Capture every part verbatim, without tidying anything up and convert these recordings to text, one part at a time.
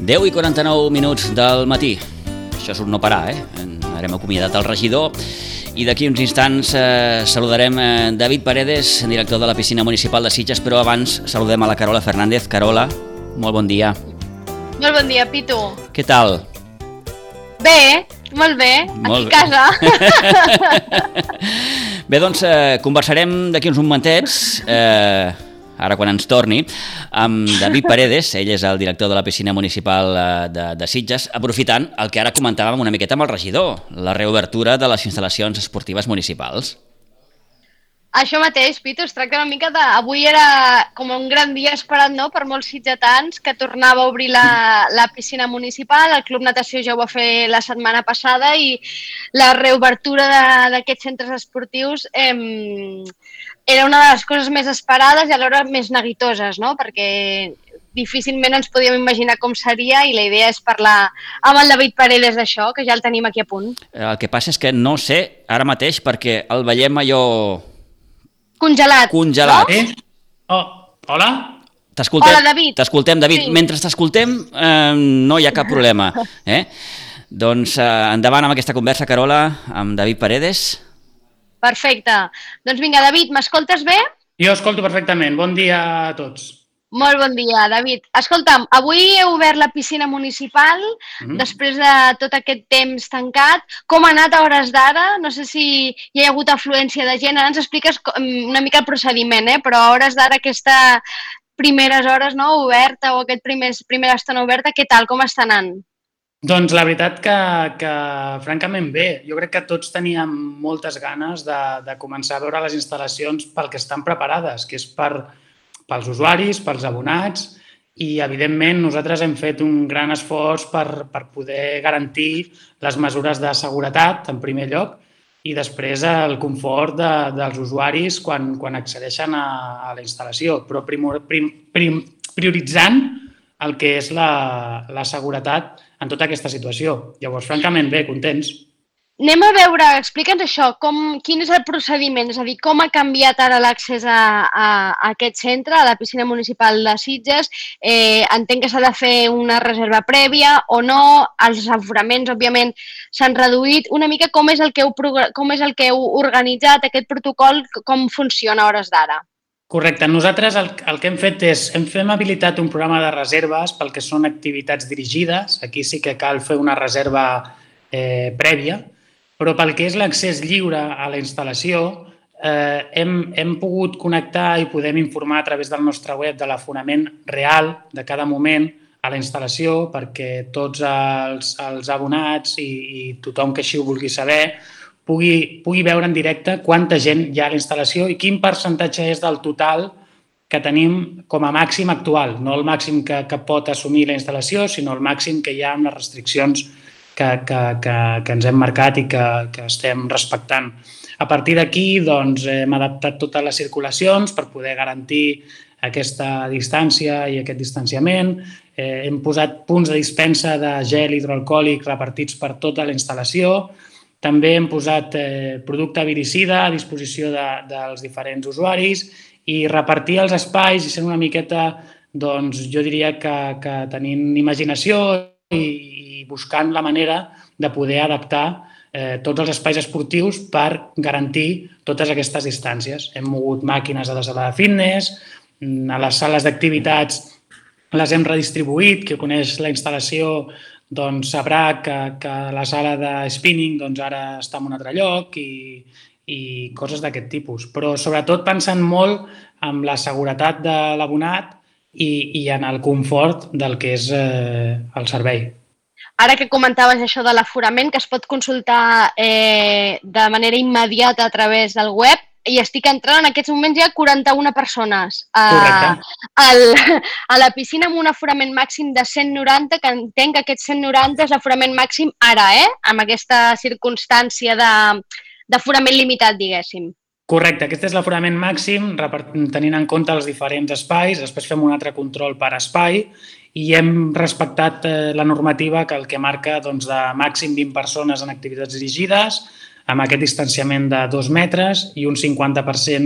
deu i quaranta-nou minuts del matí. Això és un no parar, eh? Haurem acomiadat el regidor i d'aquí uns instants eh, saludarem eh, David Paredes, director de la piscina municipal de Sitges, però abans saludem a la Carola Fernández. Carola, molt bon dia. Molt bon dia, Pitu. Què tal? Bé, molt bé, molt aquí a casa. Bé, doncs eh, conversarem d'aquí uns momentets, eh, ara quan ens torni, amb David Paredes. Ell és el director de la piscina municipal de, de Sitges, aprofitant el que ara comentàvem una miqueta amb el regidor, la reobertura de les instal·lacions esportives municipals. Això mateix, Pitu, es tracta una mica de... Avui era com un gran dia esperat, no?, per molts sitgetans, que tornava a obrir la, la piscina municipal, el Club Natació ja ho va fer la setmana passada i la reobertura d'aquests centres esportius eh, era una de les coses més esperades i alhora més neguitoses, no?, perquè difícilment ens podíem imaginar com seria i la idea és parlar amb el David Paredes d'això, que ja el tenim aquí a punt. El que passa és que no sé ara mateix perquè el veiem allò... Congelat. Congelat. No? Eh? Oh, hola? Hola, David. T'escoltem, David. Sí. Mentre t'escoltem eh, no hi ha cap problema. Eh? Doncs eh, endavant amb aquesta conversa, Carola, amb David Paredes. Perfecte. Doncs vinga, David, m'escoltes bé? Jo escolto perfectament. Bon dia a tots. Molt bon dia, David. Escolta'm, avui he obert la piscina municipal mm-hmm. després de tot aquest temps tancat. Com ha anat a hores d'ara? No sé si hi ha hagut afluència de gent. Ara ens expliques una mica el procediment, eh? Però a hores d'ara, aquesta primeres hores, no, oberta o aquest primer, primera estona oberta, què tal? Com està anant? Doncs la veritat que, que francament bé. Jo crec que tots teníem moltes ganes de, de començar a veure les instal·lacions pel que estan preparades, que és per... pels usuaris, pels abonats i, evidentment, nosaltres hem fet un gran esforç per, per poder garantir les mesures de seguretat, en primer lloc, i després el confort de, dels usuaris quan, quan accedeixen a, a la instal·lació, però primor, prim, prim, prioritzant el que és la, la seguretat en tota aquesta situació. Llavors, francament, bé, contents. Anem a veure, explica'ns això, com, quin és el procediment, és a dir, com ha canviat ara l'accés a, a, a aquest centre, a la piscina municipal de Sitges. Eh, entenc que s'ha de fer una reserva prèvia o no, els aforaments, òbviament, s'han reduït. Una mica com és el que heu, com és el que heu organitzat, aquest protocol, com funciona a hores d'ara? Correcte. Nosaltres el, el que hem fet és, hem, hem habilitat un programa de reserves pel que són activitats dirigides. Aquí sí que cal fer una reserva eh, prèvia, però pel que és l'accés lliure a la instal·lació eh, hem, hem pogut connectar i podem informar a través del nostre web de l'aforament real de cada moment a la instal·lació perquè tots els, els abonats i, i tothom que així ho vulgui saber pugui, pugui veure en directe quanta gent hi ha a la instal·lació i quin percentatge és del total que tenim com a màxim actual, no el màxim que, que pot assumir la instal·lació, sinó el màxim que hi ha amb les restriccions Que, que, que, que ens hem marcat i que, que estem respectant. A partir d'aquí doncs, hem adaptat totes les circulacions per poder garantir aquesta distància i aquest distanciament. Eh, hem posat punts de dispensa de gel hidroalcohòlic repartits per tota la instal·lació. També hem posat eh, producte viricida a disposició de, dels diferents usuaris i repartir els espais i sent una miqueta, doncs, jo diria que, que tenint imaginació i buscant la manera de poder adaptar eh, tots els espais esportius per garantir totes aquestes distàncies. Hem mogut màquines a la sala de fitness, a les sales d'activitats les hem redistribuït, qui coneix la instal·lació doncs, sabrà que, que la sala de spinning doncs, ara està en un altre lloc i, i coses d'aquest tipus. Però sobretot pensant molt en la seguretat de l'abonat i, i en el confort del que és eh, el servei. Ara que comentaves això de l'aforament, que es pot consultar eh, de manera immediata a través del web, i estic entrant en aquests moments ja quaranta-una persones a, al, a la piscina amb un aforament màxim de cent noranta, que entenc que aquest cent noranta és l'aforament màxim ara, eh? Amb aquesta circumstància d'aforament limitat, diguéssim. Correcte, aquest és l'aforament màxim, tenint en compte els diferents espais, després fem un altre control per espai i hem respectat la normativa que el que marca doncs, de màxim vint persones en activitats dirigides, amb aquest distanciament de dos metres i un cinquanta per cent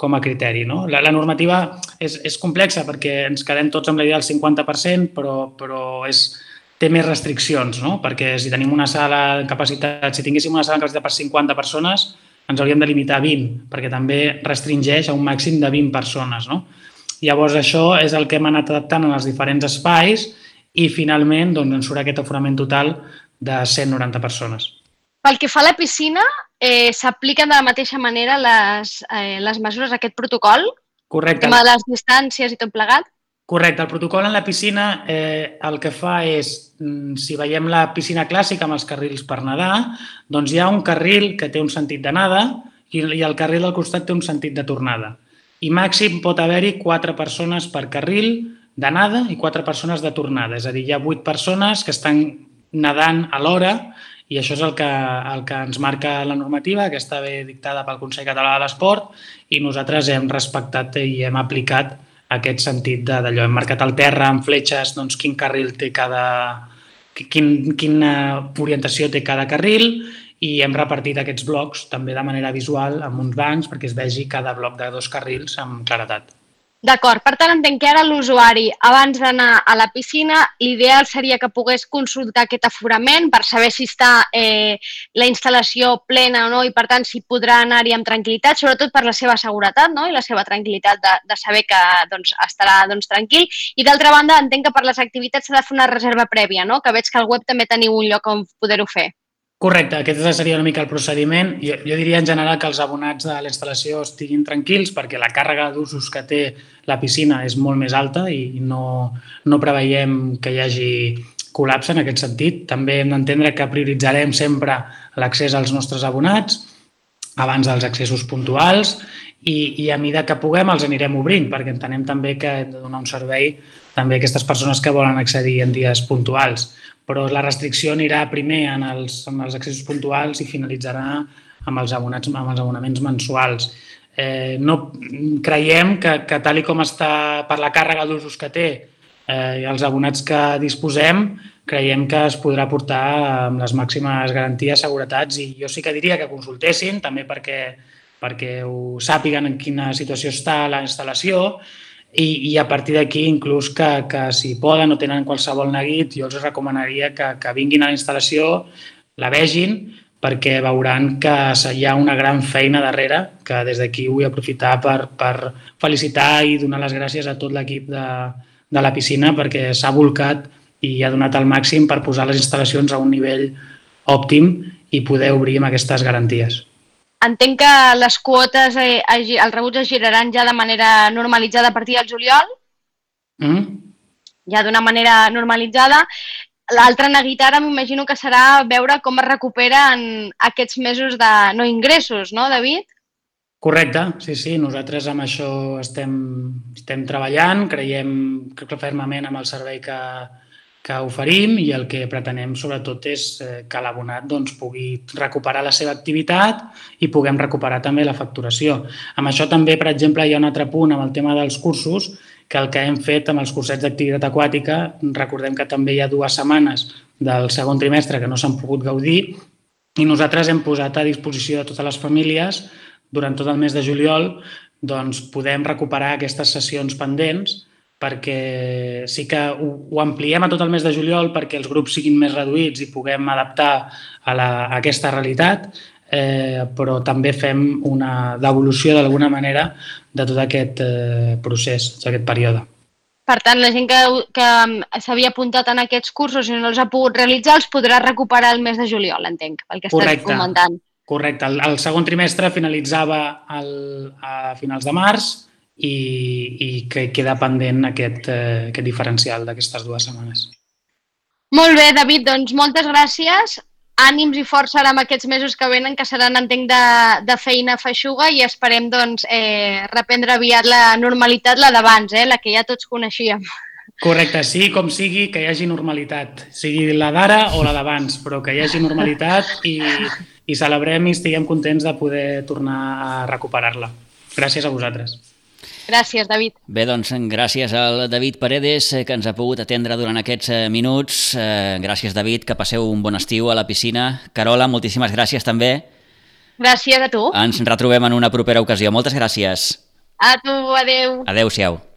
com a criteri. No? La, la normativa és, és complexa perquè ens quedem tots amb la idea del cinquanta per cent, però, però és, té més restriccions, no? Perquè si tenim una sala en capacitat, si tinguéssim una sala en capacitat per cinquanta persones, ens hauríem de limitar a vint, perquè també restringeix a un màxim de vint persones. No? Llavors, això és el que hem anat adaptant en els diferents espais i finalment doncs, ens surt aquest aforament total de cent noranta persones. Pel que fa a la piscina, eh, s'apliquen de la mateixa manera les, eh, les mesures d'aquest protocol? Correcte. El tema de les distàncies i tot plegat? Correcte. El protocol en la piscina eh, el que fa és, si veiem la piscina clàssica amb els carrils per nedar, doncs hi ha un carril que té un sentit d'anada i, i el carril del costat té un sentit de tornada. I màxim pot haver-hi quatre persones per carril d'anada i quatre persones de tornada. És a dir, hi ha vuit persones que estan nedant alhora i això és el que, el que ens marca la normativa, que està bé dictada pel Consell Català de l'Esport, i nosaltres hem respectat i hem aplicat aquest sentit d'allò. Hem marcat al terra amb fletxes doncs, quin carril té cada... Quin, quina orientació té cada carril i hem repartit aquests blocs també de manera visual amb uns bancs perquè es vegi cada bloc de dos carrils amb claretat. D'acord, per tant entenc que ara l'usuari abans d'anar a la piscina l'ideal seria que pogués consultar aquest aforament per saber si està eh, la instal·lació plena o no i per tant si podrà anar-hi amb tranquil·litat, sobretot per la seva seguretat, no? I la seva tranquil·litat de, de saber que doncs, estarà doncs, tranquil. I d'altra banda entenc que per les activitats s'ha de fer una reserva prèvia, no? Que veig que al web també teniu un lloc on poder-ho fer. Correcte, aquest seria una mica el procediment. Jo, jo diria en general que els abonats de la instal·lació estiguin tranquils perquè la càrrega d'usos que té la piscina és molt més alta i no, no preveiem que hi hagi col·lapse en aquest sentit. També hem d'entendre que prioritzarem sempre l'accés als nostres abonats abans dels accessos puntuals i, i a mesura que puguem els anirem obrint perquè entenem també que hem de donar un servei també a aquestes persones que volen accedir en dies puntuals. Però la restricció anirà primer en els, en els accessos puntuals i finalitzarà amb els, abonats, amb els abonaments mensuals. Eh, no creiem que, que tal i com està per la càrrega d'usos que té eh, i els abonats que disposem, creiem que es podrà portar amb les màximes garanties, seguretats i jo sí que diria que consultessin també perquè, perquè ho sàpiguen en quina situació està la instal·lació I, i a partir d'aquí inclús que, que si poden o tenen qualsevol neguit jo els recomanaria que, que vinguin a la instal·lació, la vegin perquè veuran que hi ha una gran feina darrere que des d'aquí vull aprofitar per, per felicitar i donar les gràcies a tot l'equip de, de la piscina perquè s'ha volcat i ha donat el màxim per posar les instal·lacions a un nivell òptim i poder obrir amb aquestes garanties. Entenc que les quotes, eh, els rebuts es giraran ja de manera normalitzada a partir del juliol? Mm. Ja d'una manera normalitzada. L'altra neguit ara m'imagino que serà veure com es recuperen aquests mesos de no ingressos, no, David? Correcte, sí, sí. Nosaltres amb això estem, estem treballant, creiem fermament amb el servei que, que oferim i el que pretenem sobretot és que l'abonat doncs, pugui recuperar la seva activitat i puguem recuperar també la facturació. Amb això també, per exemple, hi ha un altre punt amb el tema dels cursos, que el que hem fet amb els cursets d'activitat aquàtica, recordem que també hi ha dues setmanes del segon trimestre que no s'han pogut gaudir i nosaltres hem posat a disposició de totes les famílies durant tot el mes de juliol doncs, podem recuperar aquestes sessions pendents perquè sí que ho, ho ampliem a tot el mes de juliol perquè els grups siguin més reduïts i puguem adaptar a, la, a aquesta realitat, eh, però també fem una devolució d'alguna manera de tot aquest eh, procés, d'aquest període. Per tant, la gent que, que s'havia apuntat en aquests cursos i no els ha pogut realitzar els podrà recuperar el mes de juliol, entenc, pel que estàs comentant. Correcte. El, el segon trimestre finalitzava el, a finals de març i, i que queda pendent aquest, eh, aquest diferencial d'aquestes dues setmanes. Molt bé, David, doncs moltes gràcies. Ànims i força ara amb aquests mesos que venen, que seran, entenc, de, de feina feixuga i esperem doncs, eh, reprendre aviat la normalitat, la d'abans, eh, la que ja tots coneixíem. Correcte, sí, com sigui, que hi hagi normalitat, sigui la d'ara o la d'abans, però que hi hagi normalitat i, i celebrem i estiguem contents de poder tornar a recuperar-la. Gràcies a vosaltres. Gràcies, David. Bé, doncs gràcies al David Paredes que ens ha pogut atendre durant aquests minuts. Gràcies, David, que passeu un bon estiu a la piscina. Carola, moltíssimes gràcies també. Gràcies a tu. Ens retrobem en una propera ocasió. Moltes gràcies. A tu, adeu. Adéu-siau.